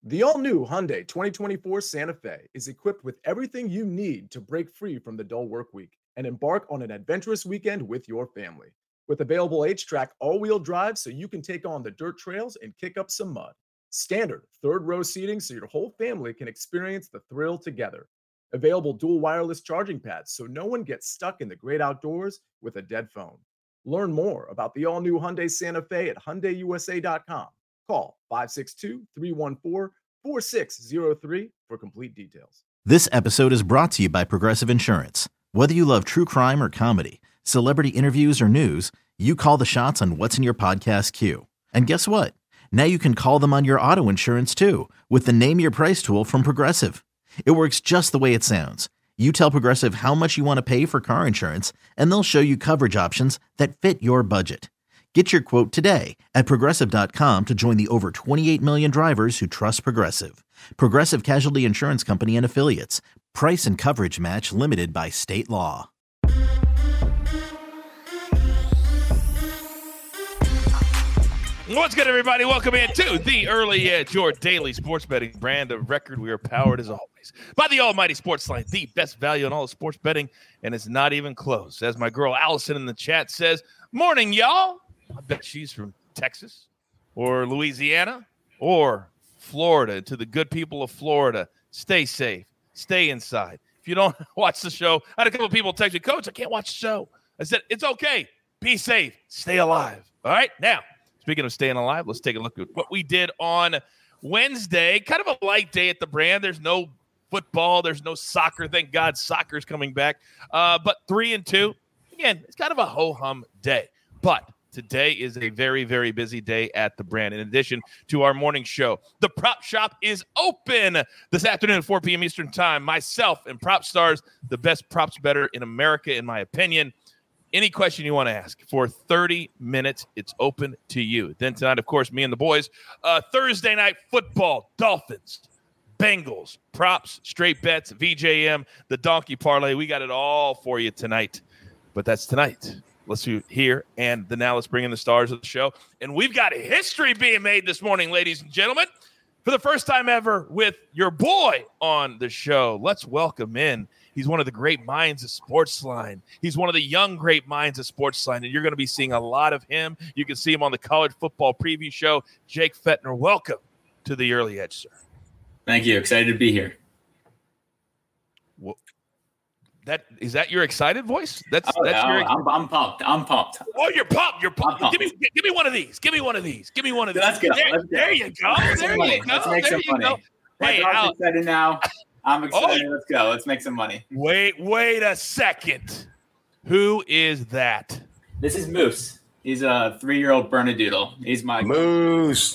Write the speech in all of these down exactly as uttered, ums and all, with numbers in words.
The all-new Hyundai twenty twenty-four Santa Fe is equipped with everything you need to break free from the dull work week and embark on an adventurous weekend with your family. With available H-Track all-wheel drive so you can take on the dirt trails and kick up some mud. Standard third-row seating so your whole family can experience the thrill together. Available dual wireless charging pads so no one gets stuck in the great outdoors with a dead phone. Learn more about the all-new Hyundai Santa Fe at Hyundai U S A dot com. Call five six two, three one four, four six zero three for complete details. This episode is brought to you by Progressive Insurance. Whether you love true crime or comedy, celebrity interviews or news, you call the shots on what's in your podcast queue. And guess what? Now you can call them on your auto insurance too with the Name Your Price tool from Progressive. It works just the way it sounds. You tell Progressive how much you want to pay for car insurance, and they'll show you coverage options that fit your budget. Get your quote today at Progressive dot com to join the over twenty-eight million drivers who trust Progressive. Progressive Casualty Insurance Company and Affiliates. Price and coverage match limited by state law. What's good, everybody? Welcome in to the Early Edge, your daily sports betting brand of record. We are powered, as always, by the almighty Sportsline, the best value in all of sports betting, and it's not even close. As my girl Allison in the chat says, morning, y'all. I bet she's from Texas or Louisiana or Florida. To the good people of Florida, stay safe, stay inside. If you don't watch the show, I had a couple of people text me, Coach, I can't watch the show. I said, it's okay. Be safe. Stay alive. All right? Now, speaking of staying alive, let's take a look at what we did on Wednesday. Kind of a light day at the brand. There's no football. There's no soccer. Thank God soccer's coming back. Uh, but three and two, again, it's kind of a ho-hum day. But today is a very, very busy day at the brand. In addition to our morning show, the prop shop is open this afternoon at four p.m. Eastern time. Myself and Prop Stars, the best props bettor in America, in my opinion. Any question you want to ask for thirty minutes, it's open to you. Then tonight, of course, me and the boys, uh, Thursday night football, Dolphins, Bengals, props, straight bets, V J M, the donkey parlay. We got it all for you tonight. But that's tonight. Let's do here and the now. Let's bring in the stars of the show. And we've got history being made this morning, ladies and gentlemen. For the first time ever with your boy on the show, let's welcome in. He's one of the great minds of Sportsline. He's one of the young great minds of Sportsline, and you're going to be seeing a lot of him. You can see him on the college football preview show. Jake Fettner, welcome to the Early Edge, sir. Thank you. Excited to be here. Well, that is that your excited voice? That's oh, that's no, your. I'm, I'm pumped. I'm pumped. Oh, you're pumped. You're pumped. pumped. Give me give me one of these. Give me one of these. Give me one of these. Let's go. There, Let's go. there you go. Let's there you go. Let's make there some you money. go. My Hey, dog's Al- excited now. I'm excited. Oh. Let's go. Let's make some money. Wait, wait a second. Who is that? This is Moose. He's a three-year-old Bernedoodle. He's my Moose.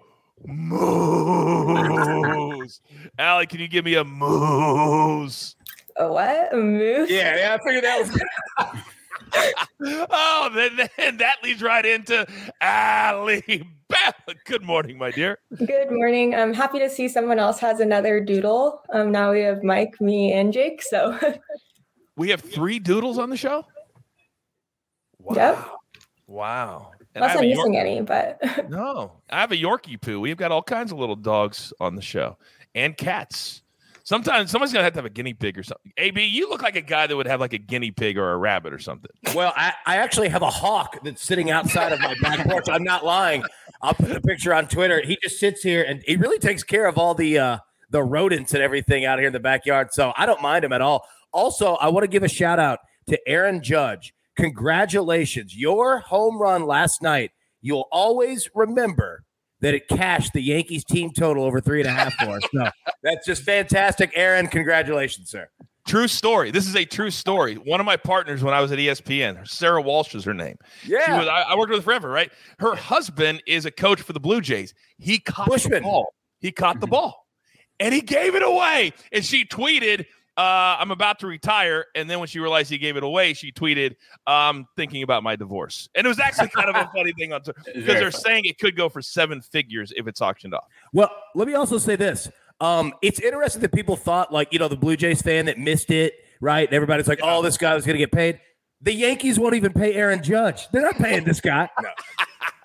Moose. Allie, can you give me a moose? A what? A moose? Yeah, yeah, I figured that was. Oh, then, then that leads right into Allie. Good morning, my dear. Good morning. I'm happy to see someone else has another doodle. Um, now we have Mike, me, and Jake. So we have three doodles on the show? Wow. Yep. Wow. And Unless I'm missing York- any, but No, I have a Yorkie poo. We've got all kinds of little dogs on the show and cats. Sometimes someone's going to have to have a guinea pig or something. A B, you look like a guy that would have like a guinea pig or a rabbit or something. Well, I, I actually have a hawk that's sitting outside of my back porch. I'm not lying. I'll put the picture on Twitter. He just sits here, and he really takes care of all the uh, the rodents and everything out here in the backyard. So I don't mind him at all. Also, I want to give a shout out to Aaron Judge. Congratulations. Your home run last night. You'll always remember that it cashed the Yankees team total over three and a half for us. So that's just fantastic. Aaron, congratulations, sir. True story. This is a true story. One of my partners when I was at E S P N, Sarah Walsh is her name. Yeah. She was, I, I worked with her forever, right? Her husband is a coach for the Blue Jays. He caught Bushman. the ball. He caught the ball. And he gave it away. And she tweeted, uh, I'm about to retire. And then when she realized he gave it away, she tweeted, um, thinking about my divorce. And it was actually kind of a funny thing on because they're funny. saying it could go for seven figures if it's auctioned off. Well, let me also say this. Um, it's interesting that people thought, like, you know, the Blue Jays fan that missed it, right? And everybody's like, oh, this guy was going to get paid. The Yankees won't even pay Aaron Judge. They're not paying this guy. No.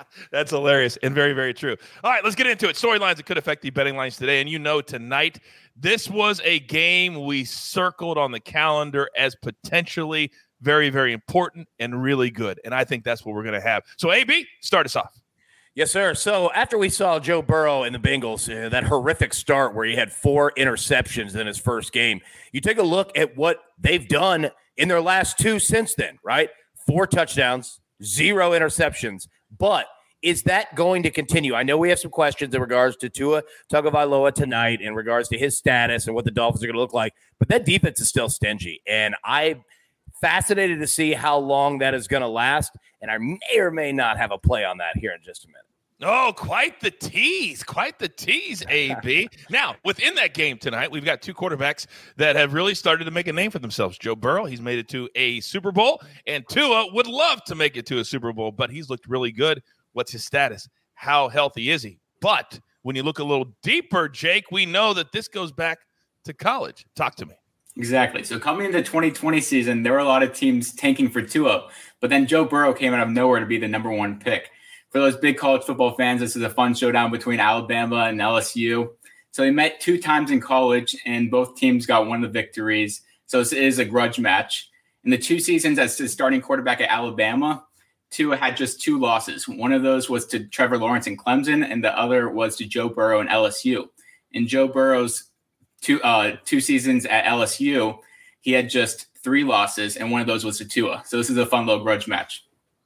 That's hilarious and very, very true. All right, let's get into it. Storylines that could affect the betting lines today. And you know tonight, this was a game we circled on the calendar as potentially very, very important and really good. And I think that's what we're going to have. So, A B, start us off. Yes, sir. So after we saw Joe Burrow and the Bengals, uh, that horrific start where he had four interceptions in his first game, you take a look at what they've done in their last two since then, right? Four touchdowns, zero interceptions. But is that going to continue? I know we have some questions in regards to Tua Tagovailoa tonight in regards to his status and what the Dolphins are going to look like. But that defense is still stingy. And I'm fascinated to see how long that is going to last. And I may or may not have a play on that here in just a minute. Oh, quite the tease. Quite the tease, A B. Now, within that game tonight, we've got two quarterbacks that have really started to make a name for themselves. Joe Burrow, he's made it to a Super Bowl, and Tua would love to make it to a Super Bowl, but he's looked really good. What's his status? How healthy is he? But when you look a little deeper, Jake, we know that this goes back to college. Talk to me. Exactly. So coming into twenty twenty season, there were a lot of teams tanking for Tua, but then Joe Burrow came out of nowhere to be the number one pick. For those big college football fans, this is a fun showdown between Alabama and L S U. So they met two times in college, and both teams got one of the victories. So this is a grudge match. In the two seasons as the starting quarterback at Alabama, Tua had just two losses. One of those was to Trevor Lawrence and Clemson, and the other was to Joe Burrow and L S U. In Joe Burrow's two uh, two seasons at L S U, he had just three losses, and one of those was to Tua. So this is a fun little grudge match.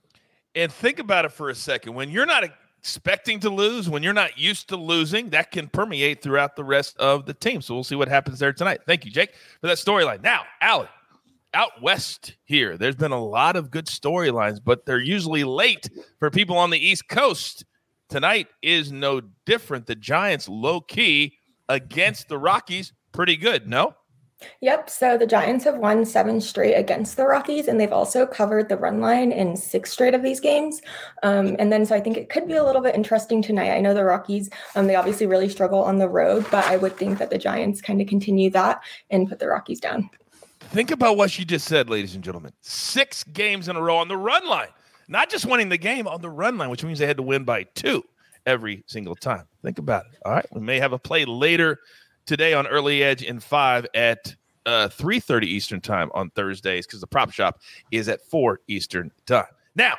And think about it for a second. When you're not expecting to lose, when you're not used to losing, that can permeate throughout the rest of the team. So we'll see what happens there tonight. Thank you, Jake, for that storyline. Now, Allie, out west here, there's been a lot of good storylines, but they're usually late for people on the East Coast. Tonight is no different. The Giants, low-key, against the Rockies, pretty good, no? Yep. So the Giants have won seven straight against the Rockies, and they've also covered the run line in six straight of these games. Um, and then so I think it could be a little bit interesting tonight. I know the Rockies, um, they obviously really struggle on the road, but I would think that the Giants kind of continue that and put the Rockies down. Think about what she just said, ladies and gentlemen. Six games in a row on the run line. Not just winning the game, on the run line, which means they had to win by two every single time. Think about it. All right. We may have a play later today on Early Edge in five at uh, three thirty Eastern time on Thursdays because the prop shop is at four Eastern time. Now,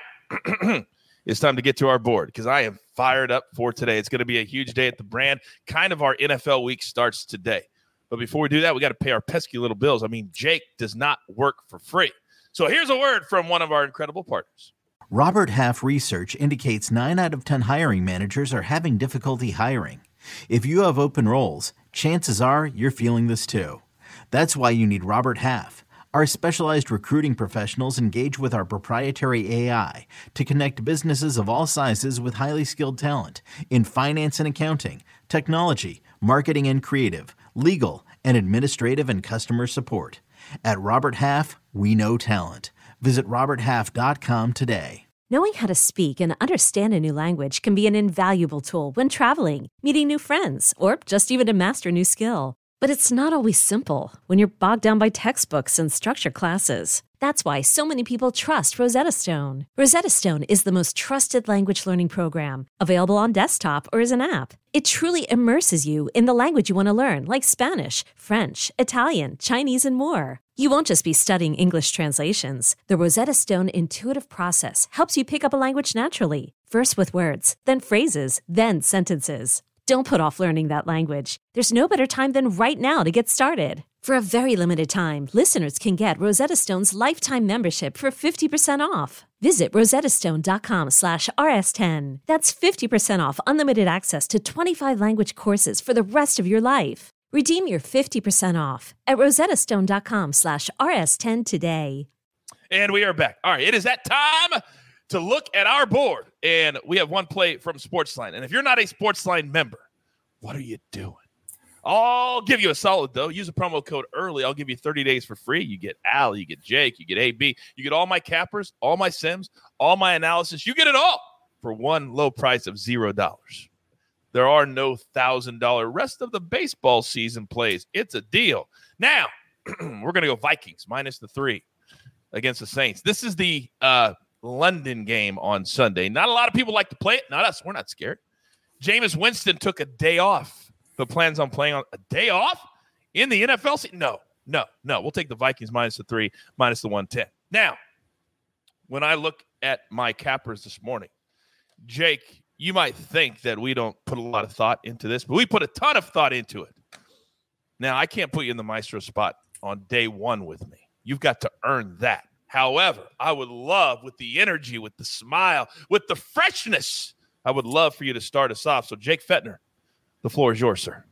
it's time to get to our board because I am fired up for today. It's going to be a huge day at the brand. Kind of our N F L week starts today. But before we do that, we got to pay our pesky little bills. I mean, Jake does not work for free. So here's a word from one of our incredible partners. Robert Half research indicates nine out of ten hiring managers are having difficulty hiring. If you have open roles, chances are you're feeling this too. That's why you need Robert Half. Our specialized recruiting professionals engage with our proprietary A I to connect businesses of all sizes with highly skilled talent in finance and accounting, technology, marketing and creative, legal, and administrative and customer support. At Robert Half, we know talent. Visit robert half dot com today. Knowing how to speak and understand a new language can be an invaluable tool when traveling, meeting new friends, or just even to master a new skill. But it's not always simple when you're bogged down by textbooks and structured classes. That's why so many people trust Rosetta Stone. Rosetta Stone is the most trusted language learning program, available on desktop or as an app. It truly immerses you in the language you want to learn, like Spanish, French, Italian, Chinese, and more. You won't just be studying English translations. The Rosetta Stone intuitive process helps you pick up a language naturally, first with words, then phrases, then sentences. Don't put off learning that language. There's no better time than right now to get started. For a very limited time, listeners can get Rosetta Stone's lifetime membership for fifty percent off. Visit rosettastone.com slash rs10. That's fifty percent off unlimited access to twenty-five language courses for the rest of your life. Redeem your fifty percent off at rosettastone.com slash rs10 today. And we are back. All right, it is that time to look at our board. And we have one play from Sportsline. And if you're not a Sportsline member, what are you doing? I'll give you a solid, though. Use a promo code early. I'll give you thirty days for free. You get Al, you get Jake, you get A B. You get all my cappers, all my sims, all my analysis. You get it all for one low price of zero dollars. There are no one thousand dollars rest of the baseball season plays. It's a deal. Now, we're going to go Vikings minus the three against the Saints. This is the uh, London game on Sunday. Not a lot of people like to play it. Not us. We're not scared. Jameis Winston took a day off, but plans on playing on a day off in the N F L season. No, no, no. We'll take the Vikings minus the three, minus the one ten. Now, when I look at my cappers this morning, Jake, you might think that we don't put a lot of thought into this, but we put a ton of thought into it. Now, I can't put you in the maestro spot on day one with me. You've got to earn that. However, I would love, with the energy, with the smile, with the freshness, I would love for you to start us off. So, Jake Fettner, the floor is yours, sir.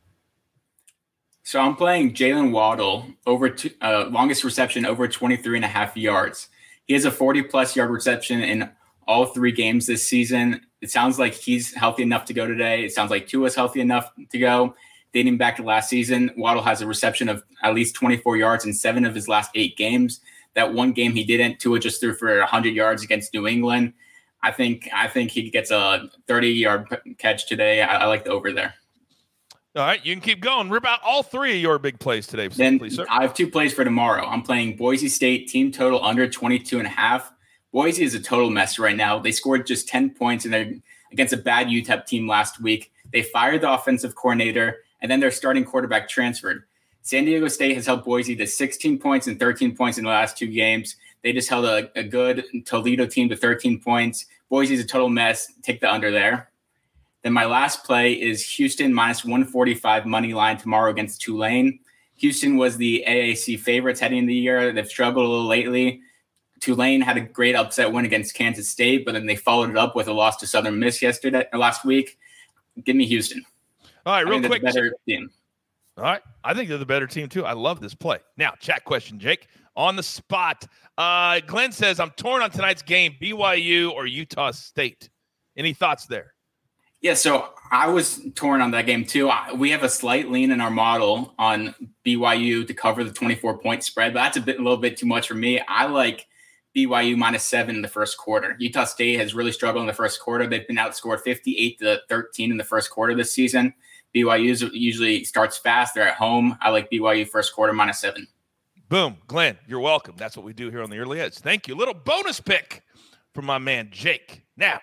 So I'm playing Jalen Waddle, over two, uh, longest reception over twenty-three and a half yards. He has a forty-plus yard reception in all three games this season. It sounds like he's healthy enough to go today. It sounds like Tua's healthy enough to go. Dating back to last season, Waddle has a reception of at least twenty-four yards in seven of his last eight games. That one game he didn't. Tua just threw for one hundred yards against New England. I think I think he gets a thirty-yard catch today. I, I like the over there. All right, you can keep going. Rip out all three of your big plays today, then please, sir. I have two plays for tomorrow. I'm playing Boise State, team total under twenty-two and a half. Boise is a total mess right now. They scored just ten points and they're against a bad U T E P team last week. They fired the offensive coordinator, and then their starting quarterback transferred. San Diego State has held Boise to sixteen points and thirteen points in the last two games. They just held a, a good Toledo team to thirteen points. Boise is a total mess. Take the under there. Then my last play is Houston minus one forty-five money line tomorrow against Tulane. Houston was the A A C favorites heading into the year. They've struggled a little lately. Tulane had a great upset win against Kansas State, but then they followed it up with a loss to Southern Miss yesterday or last week. Give me Houston. All right, real quick. Better team. All right, I think they're the better team too. I love this play. Now, chat question, Jake, on the spot. Uh, Glenn says, I'm torn on tonight's game, B Y U or Utah State. Any thoughts there? Yeah, so I was torn on that game too. I, we have a slight lean in our model on B Y U to cover the twenty-four point spread, but that's a bit, a little bit too much for me. I like B Y U minus seven in the first quarter. Utah State has really struggled in the first quarter. They've been outscored fifty-eight to thirteen in the first quarter this season. B Y U usually starts fast. They're at home. I like B Y U first quarter minus seven. Boom. Glenn, you're welcome. That's what we do here on the Early Edge. Thank you. Little bonus pick from my man, Jake. Now,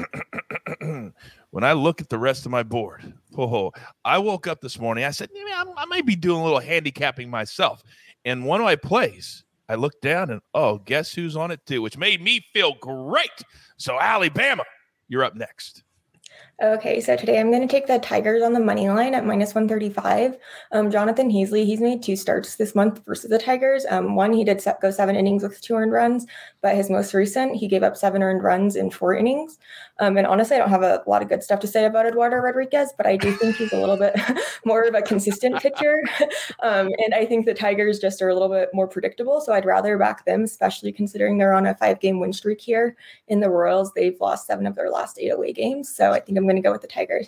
when I look at the rest of my board, oh, I woke up this morning. I said, yeah, I may be doing a little handicapping myself. And one of my plays, I looked down and, oh, guess who's on it too, which made me feel great. So, Alabama, you're up next. Okay, so today I'm going to take the Tigers on the money line at minus one thirty-five. Um, Jonathan Heasley, he's made two starts this month versus the Tigers. Um, one, he did set, go seven innings with two earned runs, but his most recent, he gave up seven earned runs in four innings. Um, and honestly, I don't have a lot of good stuff to say about Eduardo Rodriguez, but I do think he's a little bit more of a consistent pitcher. Um, and I think the Tigers just are a little bit more predictable, so I'd rather back them, especially considering they're on a five-game win streak here. In the Royals, they've lost seven of their last eight away games, so I think I'm going to go with the Tigers.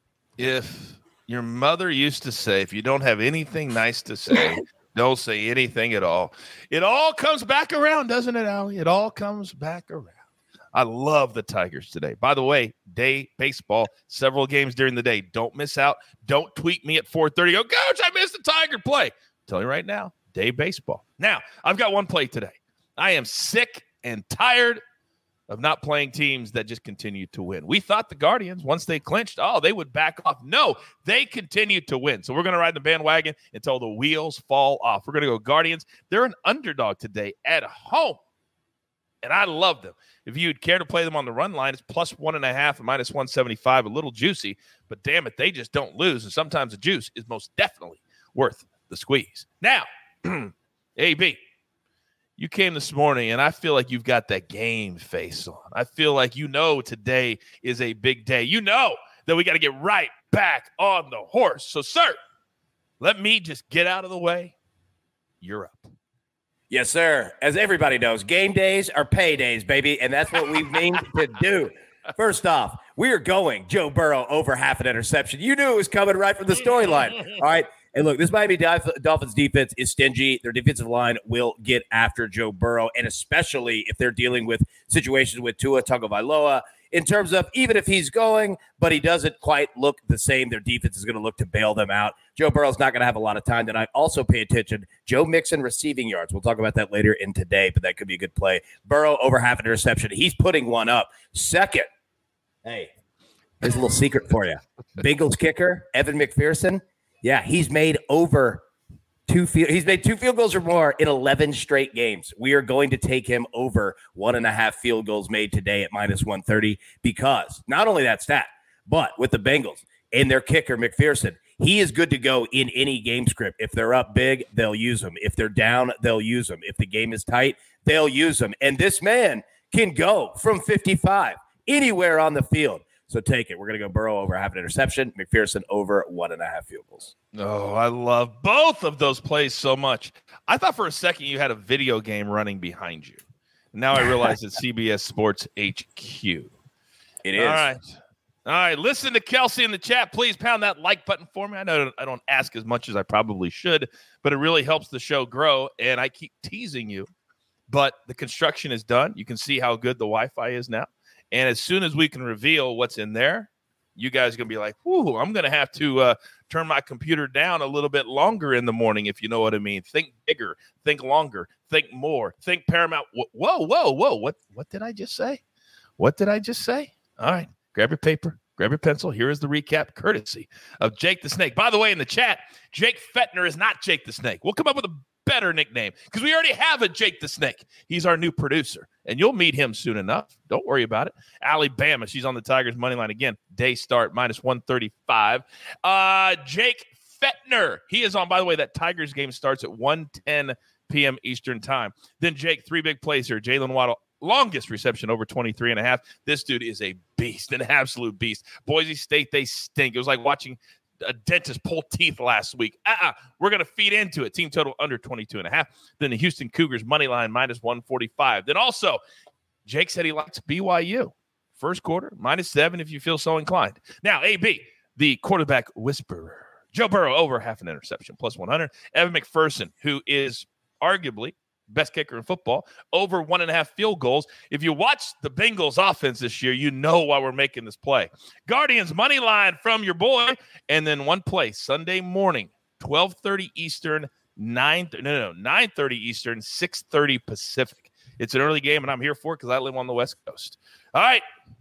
If your mother used to say, if you don't have anything nice to say, don't say anything at all. It all comes back around, doesn't it, Allie? It all comes back around. I love the Tigers today. By the way, day baseball, several games during the day. Don't miss out. Don't tweet me at four thirty. Go, Coach, I missed the Tiger play. Tell you right now, day baseball. Now, I've got one play today. I am sick and tired of not playing teams that just continue to win. We thought the Guardians, once they clinched, oh, they would back off. No, they continued to win. So we're going to ride the bandwagon until the wheels fall off. We're going to go Guardians. They're an underdog today at home, and I love them. If you'd care to play them on the run line, it's plus one and a half and minus one seventy-five, a little juicy, but damn it, they just don't lose, and sometimes the juice is most definitely worth the squeeze. Now, A B, you came this morning, and I feel like you've got that game face on. I feel like you know today is a big day. You know that we got to get right back on the horse. So, sir, let me just get out of the way. You're up. Yes, sir. As everybody knows, game days are paydays, baby, and that's what we mean to do. First off, we are going Joe Burrow over half an interception. You knew it was coming right from the storyline. All right. Hey, look, this Miami Dolphins defense is stingy. Their defensive line will get after Joe Burrow, and especially if they're dealing with situations with Tua Tagovailoa in terms of even if he's going, but he doesn't quite look the same, their defense is going to look to bail them out. Joe Burrow's not going to have a lot of time tonight. Also pay attention, Joe Mixon receiving yards. We'll talk about that later in today, but that could be a good play. Burrow over half an interception. He's putting one up. Second, hey, here's a little secret for you. Bengals kicker, Evan McPherson. Yeah, he's made over two field. He's made two field goals or more in eleven straight games. We are going to take him over one and a half field goals made today at minus one thirty because not only that stat, but with the Bengals and their kicker, McPherson, he is good to go in any game script. If they're up big, they'll use him. If they're down, they'll use him. If the game is tight, they'll use him. And this man can go from fifty-five anywhere on the field. So take it. We're going to go Burrow over half an interception, McPherson over one and a half field goals. Oh, I love both of those plays so much. I thought for a second you had a video game running behind you. Now I realize it's C B S Sports H Q. It is. All right. All right. Listen to Kelsey in the chat. Please pound that like button for me. I know I don't ask as much as I probably should, but it really helps the show grow. And I keep teasing you, but the construction is done. You can see how good the Wi-Fi is now. And as soon as we can reveal what's in there, you guys are going to be like, whoo, I'm going to have to uh, turn my computer down a little bit longer in the morning, if you know what I mean. Think bigger, think longer, think more, think Paramount. Whoa, whoa, whoa. What, what did I just say? What did I just say? All right, grab your paper, grab your pencil. Here is the recap courtesy of Jake the Snake. By the way, in the chat, Jake Fettner is not Jake the Snake. We'll come up with a better nickname because we already have a Jake the Snake. He's our new producer, and you'll meet him soon enough. Don't worry about it. Alabama, she's on the Tigers money line again. Day start minus one thirty-five. Uh, Jake Fettner, he is on. By the way, that Tigers game starts at one ten p.m. Eastern time. Then Jake, three big plays here. Jalen Waddle, longest reception over twenty-three and a half. This dude is a beast, an absolute beast. Boise State, they stink. It was like watching a dentist pull teeth last week. Uh-uh. We're going to feed into it. Team total under twenty-two and a half. Then the Houston Cougars money line minus one forty-five. Then also, Jake said he likes B Y U. First quarter, minus seven if you feel so inclined. Now, A B, the quarterback whisperer. Joe Burrow over half an interception, plus one hundred. Evan McPherson, who is arguably best kicker in football, over one and a half field goals. If you watch the Bengals offense this year, you know why we're making this play. Guardians money line from your boy. And then one play Sunday morning, twelve thirty Eastern, nine, no, no, no, nine thirty Eastern, six thirty Pacific. It's an early game, and I'm here for it because I live on the West Coast. All right.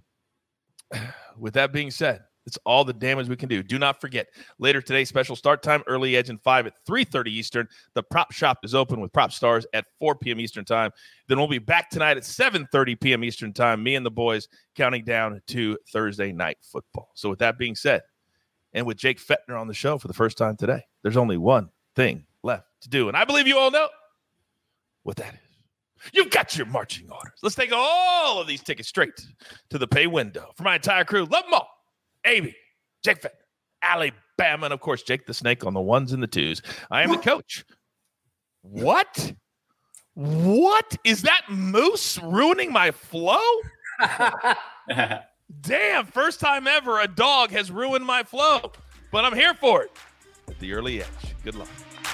With that being said, it's all the damage we can do. Do not forget, later today, special start time, early edge and five at three thirty Eastern. The prop shop is open with Prop Stars at four p.m. Eastern time. Then we'll be back tonight at seven thirty p.m. Eastern time, me and the boys counting down to Thursday night football. So with that being said, and with Jake Fettner on the show for the first time today, there's only one thing left to do. And I believe you all know what that is. You've got your marching orders. Let's take all of these tickets straight to the pay window. For my entire crew, love them all. A B, Jake Fettner, Alabama, and of course, Jake the Snake on the ones and the twos. I am the coach. What? What? Is that moose ruining my flow? Damn, first time ever a dog has ruined my flow. But I'm here for it at the early edge. Good luck.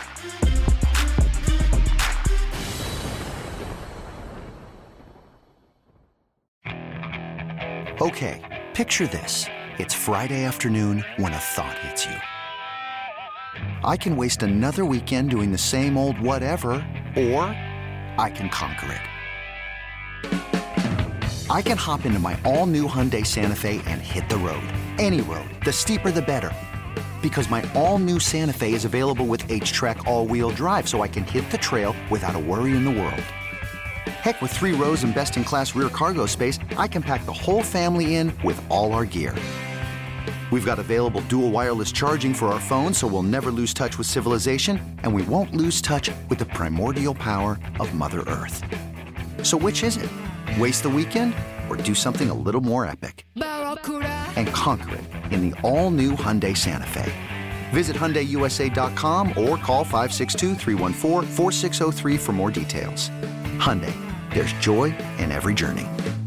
Okay, picture this. It's Friday afternoon when a thought hits you. I can waste another weekend doing the same old whatever, or I can conquer it. I can hop into my all-new Hyundai Santa Fe and hit the road. Any road. The steeper, the better. Because my all-new Santa Fe is available with H-Track all-wheel drive, so I can hit the trail without a worry in the world. Heck, with three rows and best-in-class rear cargo space, I can pack the whole family in with all our gear. We've got available dual wireless charging for our phones, so we'll never lose touch with civilization, and we won't lose touch with the primordial power of Mother Earth. So which is it? Waste the weekend or do something a little more epic? And conquer it in the all-new Hyundai Santa Fe. Visit Hyundai U S A dot com or call five six two, three one four, four six zero three for more details. Hyundai, there's joy in every journey.